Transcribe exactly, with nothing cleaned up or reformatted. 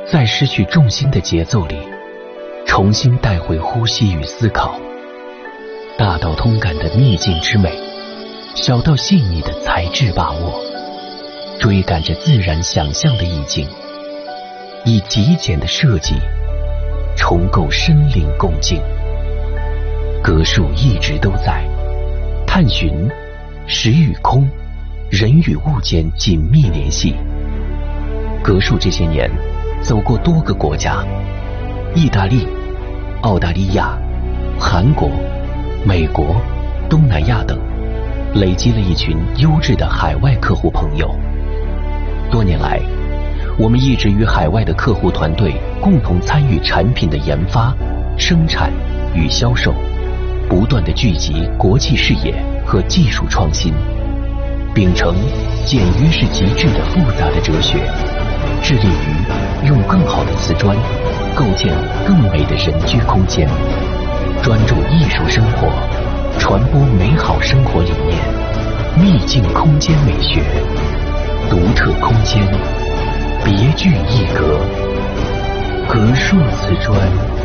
在失去重心的节奏里，重新带回呼吸与思考。大到通感的秘境之美，小到细腻的材质把握，追赶着自然想象的意境，以极简的设计重构身临共境。格数一直都在，探寻实与空、人与物间紧密联系。格数这些年走过多个国家，意大利、澳大利亚、韩国、美国、东南亚等，累积了一群优质的海外客户朋友。多年来，我们一直与海外的客户团队共同参与产品的研发、生产与销售，不断地聚集国际视野和技术创新，秉承简约是极致的复杂的哲学，致力于用更好的瓷砖构建更美的人居空间，专注艺术生活，传播美好生活理念，秘境空间美学，独特空间，别具一格，格数瓷砖。